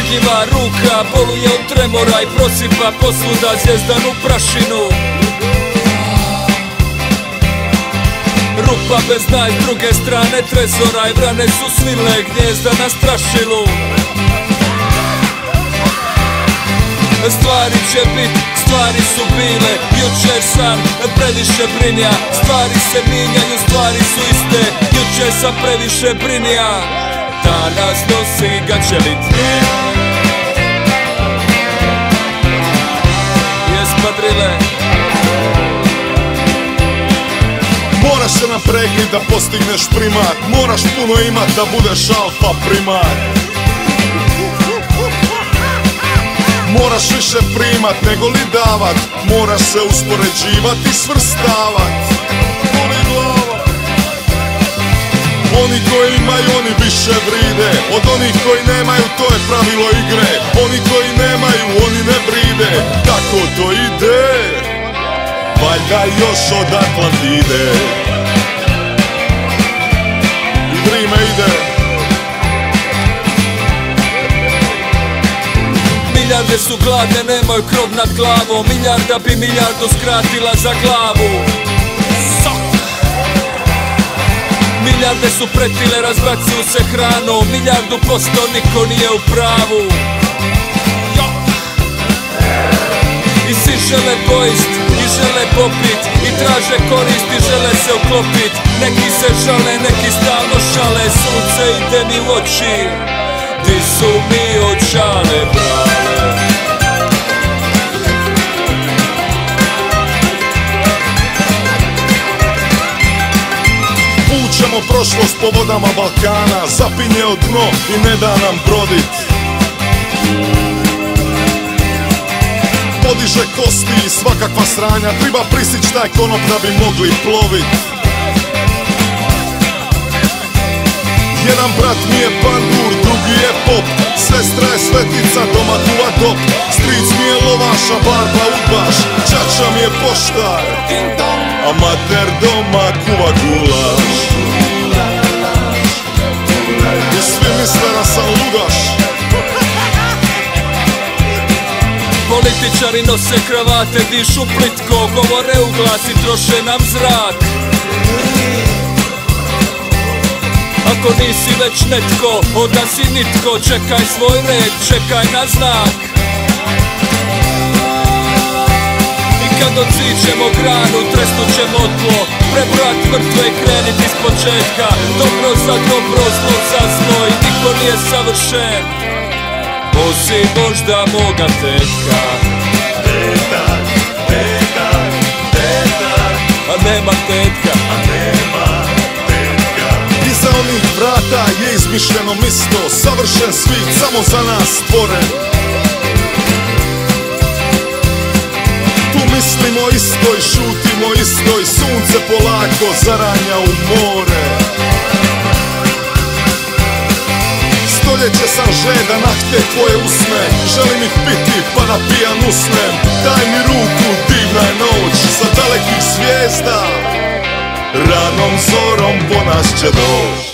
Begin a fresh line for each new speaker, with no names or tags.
Nestidljiva ruka boluje od tremora i prosipa posvuda zjezdanu prašinu. Rupa bez dna s druge strane trezora i vrane su svile gnjezda na strašilu. Stvari će bit, stvari su bile, jučer san previše brinja. Stvari se minjaju, stvari su iste, jučer sam previše brinja. Danas nosi gaćelit. Jes padrile.
Moraš se napregnit da postigneš primat, moraš puno imat da budeš alfa primat. Moraš više primat nego li davat, moraš se uspoređivat i svrstavat. Boli glava. Oni koji imaju, oni više vride od onih koji nemaju, to je pravilo igre. Oni koji nemaju, oni ne vride. Tako to ide, valjda još od Atlantide. I vrime ide.
Miljarde su gladne, nemaju krov nad glavom. Miljarda bi miljardu skratila za glavu. Miljarde su pretile, razbacuju se hranom. 1000% niko nije u pravu. I svi žele pojist, i žele popit, i traže korist, i žele se uklopit. Neki se žale, neki stalno šale. Sunce ide mi u oči, di su mi očale brale.
Vučemo prošlost po vodama Balkana, zapinje od dno i ne da nam brodit. Podiže kosti i svakakva sranja, treba prisić taj konop da bi mogli plovit. Jedan brat mi je pandur, drugi je pop, sestra je svetica, doma kuva top. Stric mi je lovaš, a barba udbaš, čača mi je poštar, a mater doma kuva gulaš. I svi misle da sam ludaš.
Političari nose kravate, dišu plitko, govore u glas i troše nam zrak. Ako nisi već netko, onda si nitko. Čekaj svoj red, čekaj na znak. I kad odsjećemo granu, tresnut ćemo tlo, prebrojat mrtve i krenit iz početka. Dobro za dobro, zlo za zlo i niko nije savršen, osim možda moga tetka.
Tetak, tetak, tetak,
a nema tetka,
a nema tetka. Iza onih vrata je izmišljeno misto, savršen svijet samo za nas stvoren. Tu mislimo isto i šutimo isto i sunce polako zaranja u more. Stoljeće sam žedan, ah te tvoje usne, želim ih piti pa da pijan usnem. Daj mi ruku, divna je noć, sa dalekih zvijezda ranom zorom po nas će doć.